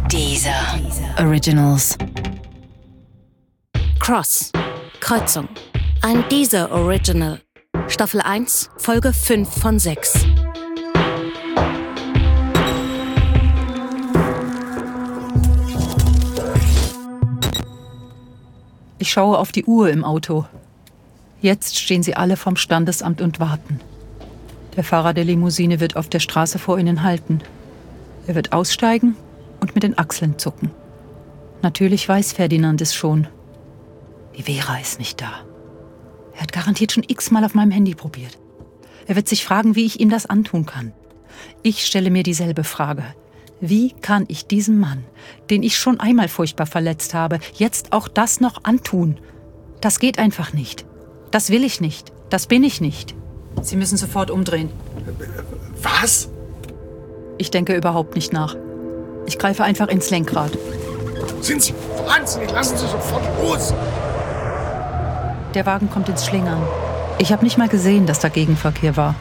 Deezer Originals. Cross. Kreuzung. Ein Deezer Original. Staffel 1, Folge 5 von 6. Ich schaue auf die Uhr im Auto. Jetzt stehen sie alle vorm Standesamt und warten. Der Fahrer der Limousine wird auf der Straße vor ihnen halten. Er wird aussteigen und mit den Achseln zucken. Natürlich weiß Ferdinand es schon. Die Vera ist nicht da. Er hat garantiert schon x-mal auf meinem Handy probiert. Er wird sich fragen, wie ich ihm das antun kann. Ich stelle mir dieselbe Frage. Wie kann ich diesem Mann, den ich schon einmal furchtbar verletzt habe, jetzt auch das noch antun? Das geht einfach nicht. Das will ich nicht. Das bin ich nicht. Sie müssen sofort umdrehen. Was? Ich denke überhaupt nicht nach. Ich greife einfach ins Lenkrad. Sind Sie wahnsinnig? Lassen Sie sofort los! Der Wagen kommt ins Schlingern. Ich habe nicht mal gesehen, dass da Gegenverkehr war.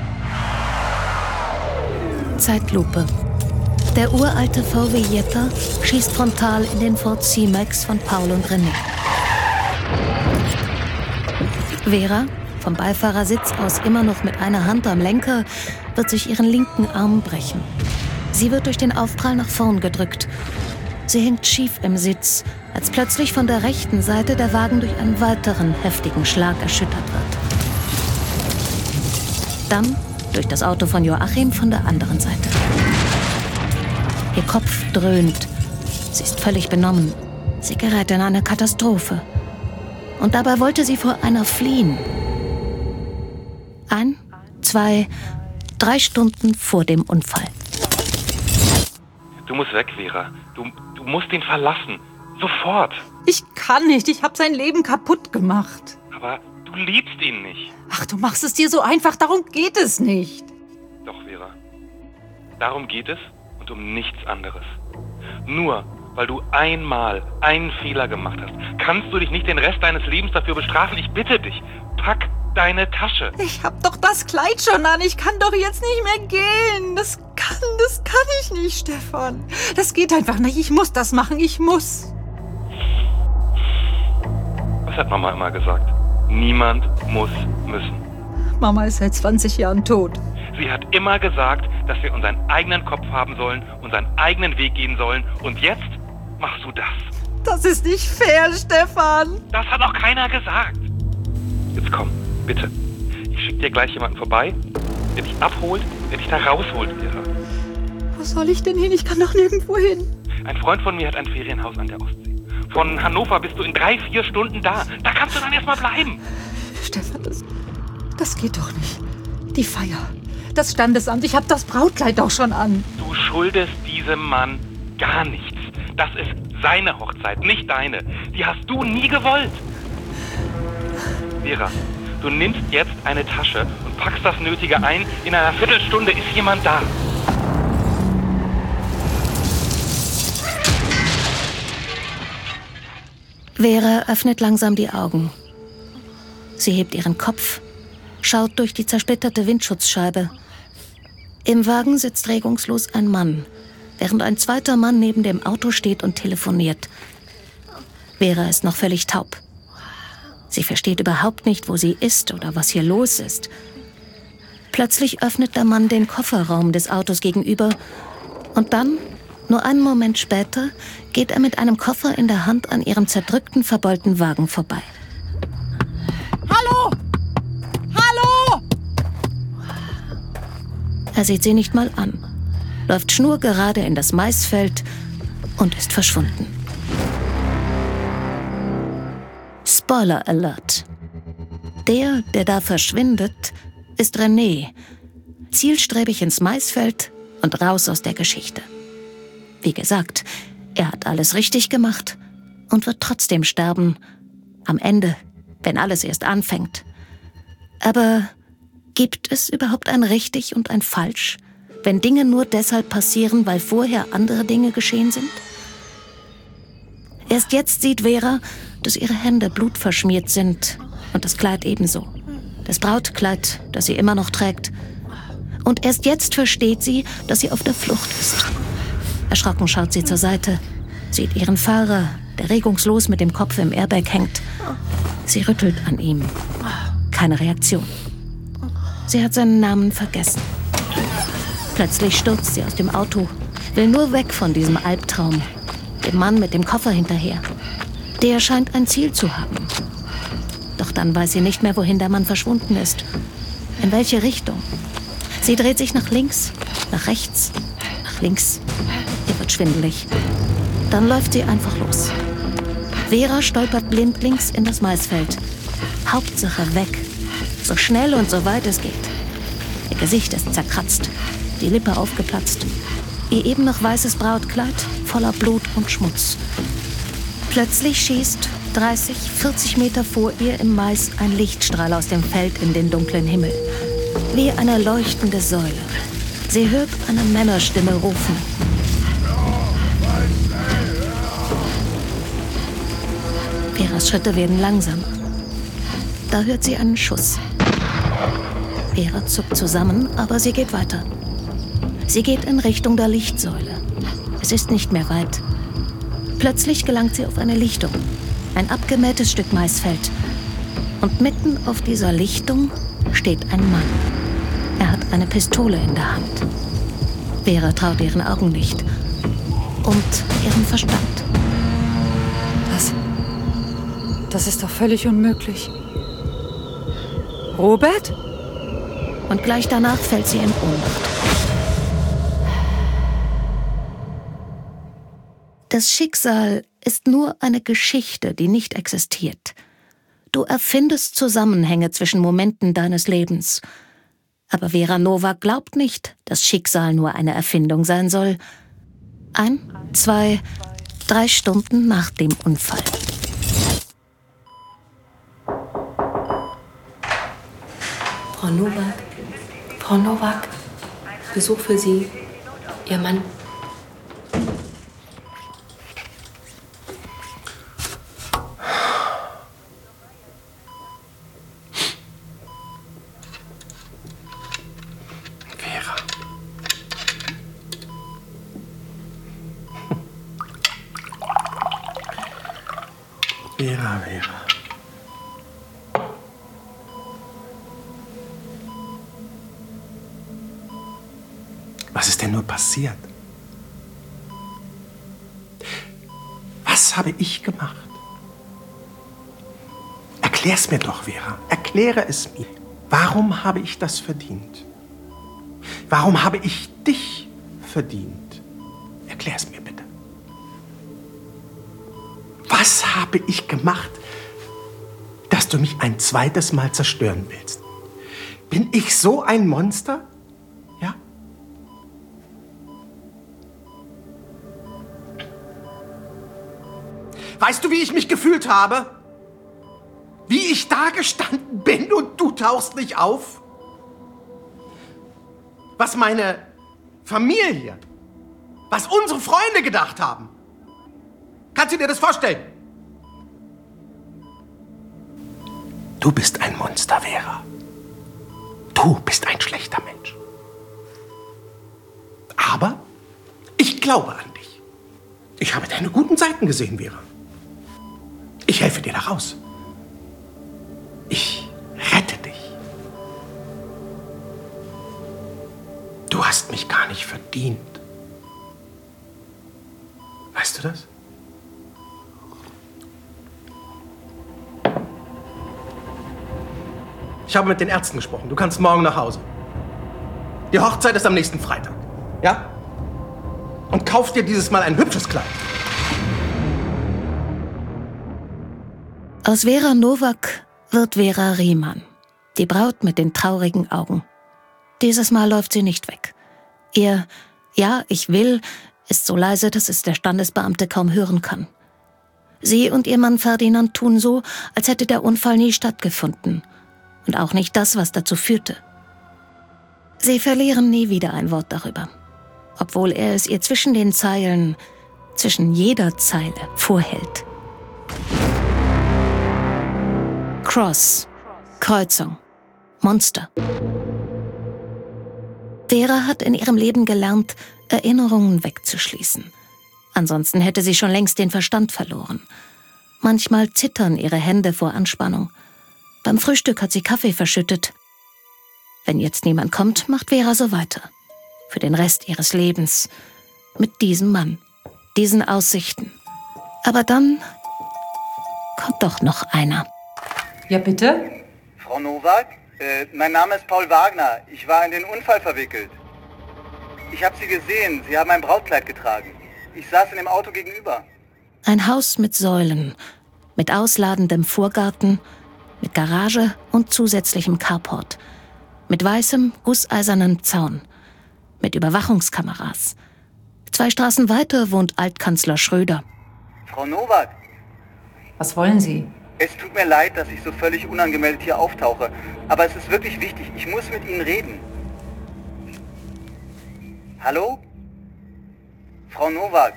Zeitlupe. Der uralte VW Jetta schießt frontal in den Ford C-Max von Paul und René. Vera, vom Beifahrersitz aus immer noch mit einer Hand am Lenker, wird sich ihren linken Arm brechen. Sie wird durch den Aufprall nach vorn gedrückt. Sie hängt schief im Sitz, als plötzlich von der rechten Seite der Wagen durch einen weiteren heftigen Schlag erschüttert wird. Dann durch das Auto von Joachim von der anderen Seite. Ihr Kopf dröhnt. Sie ist völlig benommen. Sie gerät in eine Katastrophe. Und dabei wollte sie vor einer fliehen. 1, 2, 3 Stunden vor dem Unfall. Du musst weg, Vera. Du musst ihn verlassen. Sofort. Ich kann nicht. Ich habe sein Leben kaputt gemacht. Aber du liebst ihn nicht. Ach, du machst es dir so einfach. Darum geht es nicht. Doch, Vera. Darum geht es und um nichts anderes. Nur weil du einmal einen Fehler gemacht hast, kannst du dich nicht den Rest deines Lebens dafür bestrafen. Ich bitte dich, pack deine Tasche. Ich hab doch das Kleid schon an. Ich kann doch jetzt nicht mehr gehen. Das kann ich nicht, Stefan. Das geht einfach nicht. Ich muss das machen. Ich muss. Was hat Mama immer gesagt? Niemand muss müssen. Mama ist seit 20 Jahren tot. Sie hat immer gesagt, dass wir unseren eigenen Kopf haben sollen, unseren eigenen Weg gehen sollen. Und jetzt machst du das. Das ist nicht fair, Stefan. Das hat auch keiner gesagt. Jetzt komm, bitte. Ich schicke dir gleich jemanden vorbei, der dich abholt, der dich da rausholt, Vera. Wo soll ich denn hin? Ich kann doch nirgendwo hin. Ein Freund von mir hat ein Ferienhaus an der Ostsee. Von Hannover bist du in 3-4 Stunden da. Da kannst du dann erstmal bleiben. Stefan, das geht doch nicht. Die Feier, das Standesamt, ich habe das Brautkleid doch schon an. Du schuldest diesem Mann gar nichts. Das ist seine Hochzeit, nicht deine. Die hast du nie gewollt. Vera, du nimmst jetzt eine Tasche und packst das Nötige ein. In einer Viertelstunde ist jemand da. Vera öffnet langsam die Augen. Sie hebt ihren Kopf, schaut durch die zersplitterte Windschutzscheibe. Im Wagen sitzt regungslos ein Mann, während ein zweiter Mann neben dem Auto steht und telefoniert. Vera ist noch völlig taub. Sie versteht überhaupt nicht, wo sie ist oder was hier los ist. Plötzlich öffnet der Mann den Kofferraum des Autos gegenüber und dann, nur einen Moment später, geht er mit einem Koffer in der Hand an ihrem zerdrückten, verbeulten Wagen vorbei. Hallo! Hallo! Er sieht sie nicht mal an, läuft schnurgerade in das Maisfeld und ist verschwunden. Spoiler Alert. Der da verschwindet, ist René. Zielstrebig ins Maisfeld und raus aus der Geschichte. Wie gesagt, er hat alles richtig gemacht und wird trotzdem sterben. Am Ende, wenn alles erst anfängt. Aber gibt es überhaupt ein Richtig und ein Falsch, wenn Dinge nur deshalb passieren, weil vorher andere Dinge geschehen sind? Erst jetzt sieht Vera, dass ihre Hände blutverschmiert sind und das Kleid ebenso. Das Brautkleid, das sie immer noch trägt. Und erst jetzt versteht sie, dass sie auf der Flucht ist. Erschrocken schaut sie zur Seite, sieht ihren Fahrer, der regungslos mit dem Kopf im Airbag hängt. Sie rüttelt an ihm. Keine Reaktion. Sie hat seinen Namen vergessen. Plötzlich stürzt sie aus dem Auto, will nur weg von diesem Albtraum. Dem Mann mit dem Koffer hinterher. Der scheint ein Ziel zu haben. Doch dann weiß sie nicht mehr, wohin der Mann verschwunden ist. In welche Richtung? Sie dreht sich nach links, nach rechts, nach links. Ihr wird schwindelig. Dann läuft sie einfach los. Vera stolpert blindlings in das Maisfeld. Hauptsache weg. So schnell und so weit es geht. Ihr Gesicht ist zerkratzt, die Lippe aufgeplatzt. Ihr eben noch weißes Brautkleid voller Blut und Schmutz. Plötzlich schießt 30, 40 Meter vor ihr im Mais ein Lichtstrahl aus dem Feld in den dunklen Himmel. Wie eine leuchtende Säule. Sie hört eine Männerstimme rufen. Veras Schritte werden langsamer. Da hört sie einen Schuss. Vera zuckt zusammen, aber sie geht weiter. Sie geht in Richtung der Lichtsäule. Es ist nicht mehr weit. Plötzlich gelangt sie auf eine Lichtung. Ein abgemähtes Stück Maisfeld. Und mitten auf dieser Lichtung steht ein Mann. Er hat eine Pistole in der Hand. Vera traut ihren Augen nicht. Und ihrem Verstand. Das ist doch völlig unmöglich. Robert? Und gleich danach fällt sie in Ohnmacht. Das Schicksal ist nur eine Geschichte, die nicht existiert. Du erfindest Zusammenhänge zwischen Momenten deines Lebens. Aber Vera Nowak glaubt nicht, dass Schicksal nur eine Erfindung sein soll. 1, 2, 3 Stunden nach dem Unfall. Frau Nowak, Besuch für Sie, Ihr Mann. Vera. Vera. Was ist denn nur passiert? Was habe ich gemacht? Erklär's mir doch, Vera. Erkläre es mir. Warum habe ich das verdient? Warum habe ich dich verdient? Erklär es mir bitte. Was habe ich gemacht, dass du mich ein zweites Mal zerstören willst? Bin ich so ein Monster? Ja? Weißt du, wie ich mich gefühlt habe? Wie ich da gestanden bin und du tauchst nicht auf? Was meine Familie, was unsere Freunde gedacht haben. Kannst du dir das vorstellen? Du bist ein Monster, Vera. Du bist ein schlechter Mensch. Aber ich glaube an dich. Ich habe deine guten Seiten gesehen, Vera. Ich helfe dir da raus. Ich rette dich. Du hast mich gar nicht verdient. Weißt du das? Ich habe mit den Ärzten gesprochen. Du kannst morgen nach Hause. Die Hochzeit ist am nächsten Freitag. Ja? Und kauf dir dieses Mal ein hübsches Kleid. Aus Vera Nowak wird Vera Riemann, die Braut mit den traurigen Augen. Dieses Mal läuft sie nicht weg. Ihr "Ja, ich will" ist so leise, dass es der Standesbeamte kaum hören kann. Sie und ihr Mann Ferdinand tun so, als hätte der Unfall nie stattgefunden. Und auch nicht das, was dazu führte. Sie verlieren nie wieder ein Wort darüber. Obwohl er es ihr zwischen den Zeilen, zwischen jeder Zeile vorhält. Cross, Kreuzung, Monster. Vera hat in ihrem Leben gelernt, Erinnerungen wegzuschließen. Ansonsten hätte sie schon längst den Verstand verloren. Manchmal zittern ihre Hände vor Anspannung. Beim Frühstück hat sie Kaffee verschüttet. Wenn jetzt niemand kommt, macht Vera so weiter. Für den Rest ihres Lebens. Mit diesem Mann. Diesen Aussichten. Aber dann kommt doch noch einer. Ja, bitte? Frau Nowak, mein Name ist Paul Wagner. Ich war in den Unfall verwickelt. Ich habe Sie gesehen. Sie haben ein Brautkleid getragen. Ich saß in dem Auto gegenüber. Ein Haus mit Säulen, mit ausladendem Vorgarten, mit Garage und zusätzlichem Carport, mit weißem, gusseisernem Zaun, mit Überwachungskameras. 2 Straßen weiter wohnt Altkanzler Schröder. Frau Nowak, Was wollen Sie? es tut mir leid, dass ich so völlig unangemeldet hier auftauche. Aber es ist wirklich wichtig. Ich muss mit Ihnen reden. Hallo? Frau Nowak.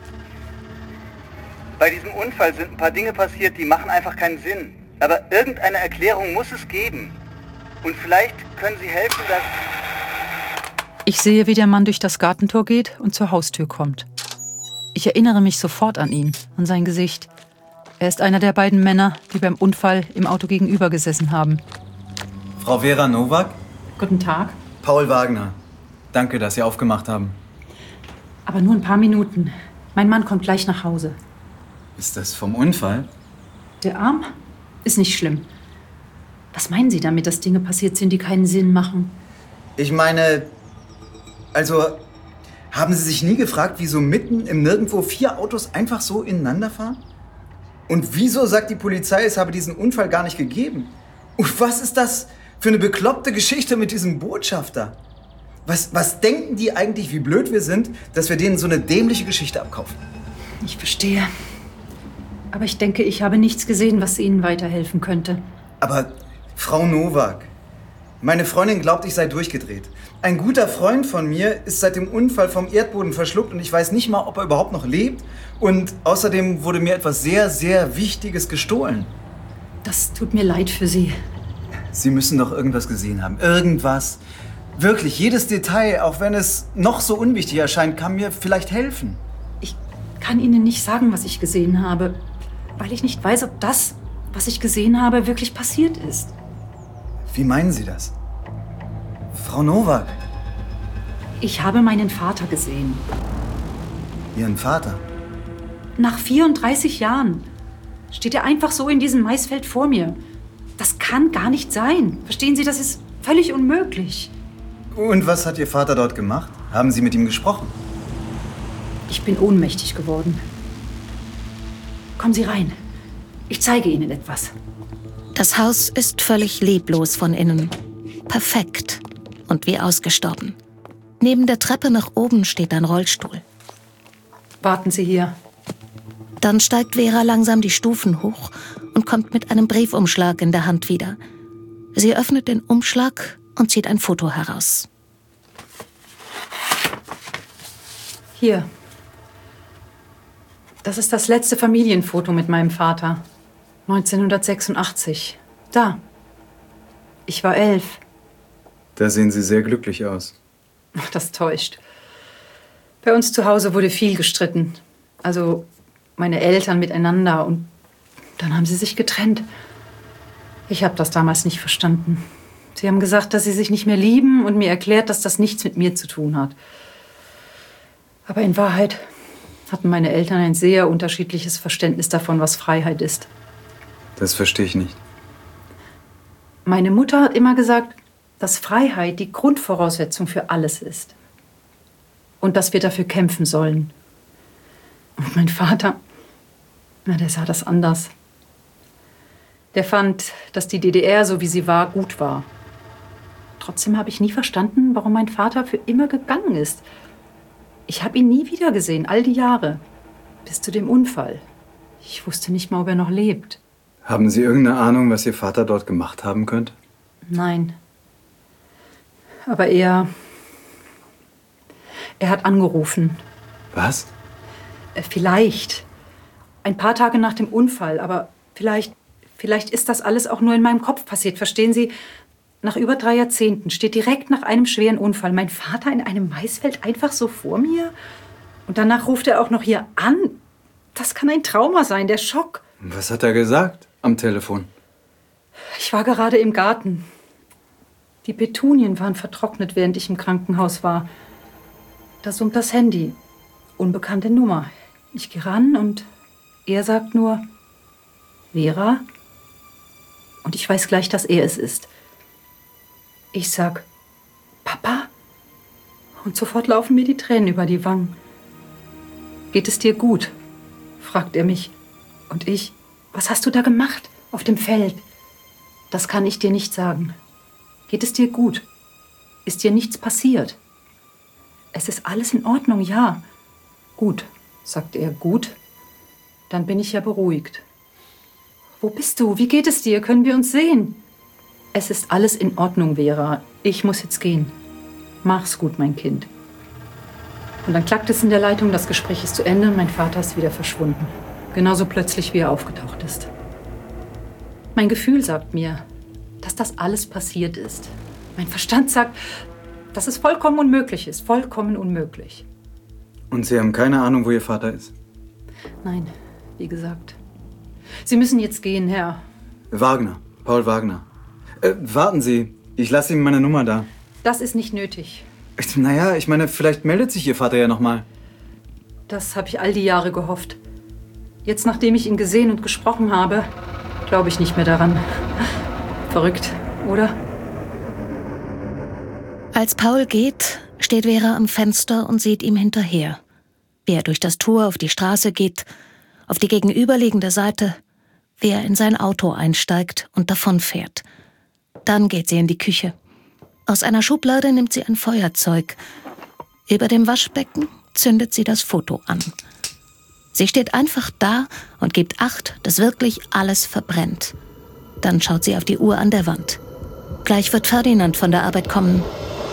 Bei diesem Unfall sind ein paar Dinge passiert, die machen einfach keinen Sinn. Aber irgendeine Erklärung muss es geben. Und vielleicht können Sie helfen, dass... Ich sehe, wie der Mann durch das Gartentor geht und zur Haustür kommt. Ich erinnere mich sofort an ihn, an sein Gesicht. Er ist einer der beiden Männer, die beim Unfall im Auto gegenüber gesessen haben. Frau Vera Nowak? Guten Tag. Paul Wagner. Danke, dass Sie aufgemacht haben. Aber nur ein paar Minuten. Mein Mann kommt gleich nach Hause. Ist das vom Unfall? Der Arm? Ist nicht schlimm. Was meinen Sie damit, dass Dinge passiert sind, die keinen Sinn machen? Ich meine, also, haben Sie sich nie gefragt, wieso mitten im Nirgendwo 4 Autos einfach so ineinander fahren? Und wieso sagt die Polizei, es habe diesen Unfall gar nicht gegeben? Und was ist das für eine bekloppte Geschichte mit diesem Botschafter? Was denken die eigentlich, wie blöd wir sind, dass wir denen so eine dämliche Geschichte abkaufen? Ich verstehe. Aber ich denke, ich habe nichts gesehen, was Ihnen weiterhelfen könnte. Aber Frau Nowak, meine Freundin glaubt, ich sei durchgedreht. Ein guter Freund von mir ist seit dem Unfall vom Erdboden verschluckt und ich weiß nicht mal, ob er überhaupt noch lebt. Und außerdem wurde mir etwas sehr, sehr Wichtiges gestohlen. Das tut mir leid für Sie. Sie müssen doch irgendwas gesehen haben. Irgendwas. Wirklich, jedes Detail, auch wenn es noch so unwichtig erscheint, kann mir vielleicht helfen. Ich kann Ihnen nicht sagen, was ich gesehen habe, weil ich nicht weiß, ob das, was ich gesehen habe, wirklich passiert ist. Wie meinen Sie das? Frau Nowak. Ich habe meinen Vater gesehen. Ihren Vater? Nach 34 Jahren steht er einfach so in diesem Maisfeld vor mir. Das kann gar nicht sein. Verstehen Sie, das ist völlig unmöglich. Und was hat Ihr Vater dort gemacht? Haben Sie mit ihm gesprochen? Ich bin ohnmächtig geworden. Kommen Sie rein. Ich zeige Ihnen etwas. Das Haus ist völlig leblos von innen. Perfekt und wie ausgestorben. Neben der Treppe nach oben steht ein Rollstuhl. Warten Sie hier. Dann steigt Vera langsam die Stufen hoch und kommt mit einem Briefumschlag in der Hand wieder. Sie öffnet den Umschlag und zieht ein Foto heraus. Hier. Das ist das letzte Familienfoto mit meinem Vater. 1986. Da. Ich war 11. Da sehen Sie sehr glücklich aus. Ach, das täuscht. Bei uns zu Hause wurde viel gestritten. Also meine Eltern miteinander und dann haben sie sich getrennt. Ich habe das damals nicht verstanden. Sie haben gesagt, dass sie sich nicht mehr lieben und mir erklärt, dass das nichts mit mir zu tun hat. Aber in Wahrheit hatten meine Eltern ein sehr unterschiedliches Verständnis davon, was Freiheit ist. Das verstehe ich nicht. Meine Mutter hat immer gesagt, dass Freiheit die Grundvoraussetzung für alles ist. Und dass wir dafür kämpfen sollen. Und mein Vater, der sah das anders. Der fand, dass die DDR, so wie sie war, gut war. Trotzdem habe ich nie verstanden, warum mein Vater für immer gegangen ist. Ich habe ihn nie wiedergesehen, all die Jahre. Bis zu dem Unfall. Ich wusste nicht mal, ob er noch lebt. Haben Sie irgendeine Ahnung, was Ihr Vater dort gemacht haben könnte? Nein. Aber er hat angerufen. Was? Vielleicht. Ein paar Tage nach dem Unfall. Aber vielleicht ist das alles auch nur in meinem Kopf passiert. Verstehen Sie? Nach über 3 Jahrzehnten steht direkt nach einem schweren Unfall mein Vater in einem Maisfeld einfach so vor mir. Und danach ruft er auch noch hier an. Das kann ein Trauma sein, der Schock. Was hat er gesagt am Telefon? Ich war gerade im Garten. Die Petunien waren vertrocknet, während ich im Krankenhaus war. Da summt das Handy. Unbekannte Nummer. Ich gehe ran und er sagt nur, Vera? Und ich weiß gleich, dass er es ist. Ich sag, Papa? Und sofort laufen mir die Tränen über die Wangen. Geht es dir gut? Fragt er mich. Und ich, was hast du da gemacht auf dem Feld? Das kann ich dir nicht sagen. Geht es dir gut? Ist dir nichts passiert? Es ist alles in Ordnung, ja. Gut, sagt er, gut. Dann bin ich ja beruhigt. Wo bist du? Wie geht es dir? Können wir uns sehen? Es ist alles in Ordnung, Vera. Ich muss jetzt gehen. Mach's gut, mein Kind. Und dann klackt es in der Leitung, das Gespräch ist zu Ende und mein Vater ist wieder verschwunden. Genauso plötzlich, wie er aufgetaucht ist. Mein Gefühl sagt mir, dass das alles passiert ist. Mein Verstand sagt, dass es vollkommen unmöglich ist. Vollkommen unmöglich. Und Sie haben keine Ahnung, wo Ihr Vater ist? Nein, wie gesagt. Sie müssen jetzt gehen, Herr. Wagner, Paul Wagner. Warten Sie, ich lasse Ihnen meine Nummer da. Das ist nicht nötig. Naja, ich meine, vielleicht meldet sich Ihr Vater ja nochmal. Das habe ich all die Jahre gehofft. Jetzt, nachdem ich ihn gesehen und gesprochen habe, glaube ich nicht mehr daran. Verrückt, oder? Als Paul geht, steht Vera am Fenster und sieht ihm hinterher. Wie er durch das Tor auf die Straße geht, auf die gegenüberliegende Seite, wie er in sein Auto einsteigt und davonfährt. Dann geht sie in die Küche. Aus einer Schublade nimmt sie ein Feuerzeug. Über dem Waschbecken zündet sie das Foto an. Sie steht einfach da und gibt Acht, dass wirklich alles verbrennt. Dann schaut sie auf die Uhr an der Wand. Gleich wird Ferdinand von der Arbeit kommen.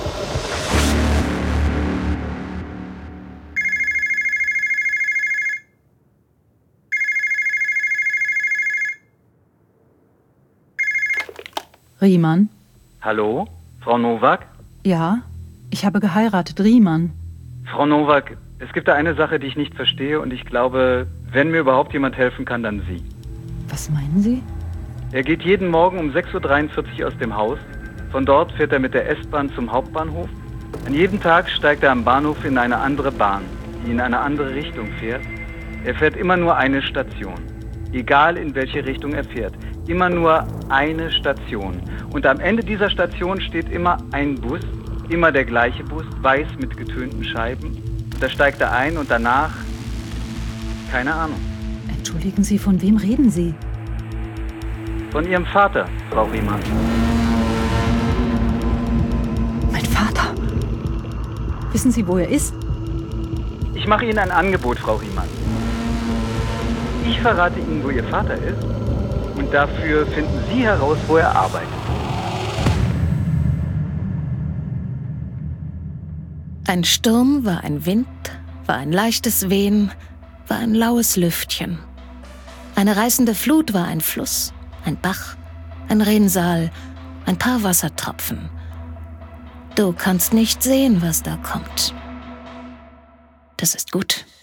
Riemann? Hallo? Frau Nowak? Ja, ich habe geheiratet, Riemann. Frau Nowak, es gibt da eine Sache, die ich nicht verstehe und ich glaube, wenn mir überhaupt jemand helfen kann, dann Sie. Was meinen Sie? Er geht jeden Morgen um 6.43 Uhr aus dem Haus. Von dort fährt er mit der S-Bahn zum Hauptbahnhof. An jedem Tag steigt er am Bahnhof in eine andere Bahn, die in eine andere Richtung fährt. Er fährt immer nur eine Station. Egal in welche Richtung er fährt. Immer nur eine Station. Und am Ende dieser Station steht immer ein Bus, immer der gleiche Bus, weiß mit getönten Scheiben. Da steigt er ein und danach, keine Ahnung. Entschuldigen Sie, von wem reden Sie? Von Ihrem Vater, Frau Riemann. Mein Vater? Wissen Sie, wo er ist? Ich mache Ihnen ein Angebot, Frau Riemann. Ich verrate Ihnen, wo Ihr Vater ist. Und dafür finden Sie heraus, wo er arbeitet. Ein Sturm war ein Wind, war ein leichtes Wehen, war ein laues Lüftchen. Eine reißende Flut war ein Fluss, ein Bach, ein Rinnsal, ein paar Wassertropfen. Du kannst nicht sehen, was da kommt. Das ist gut.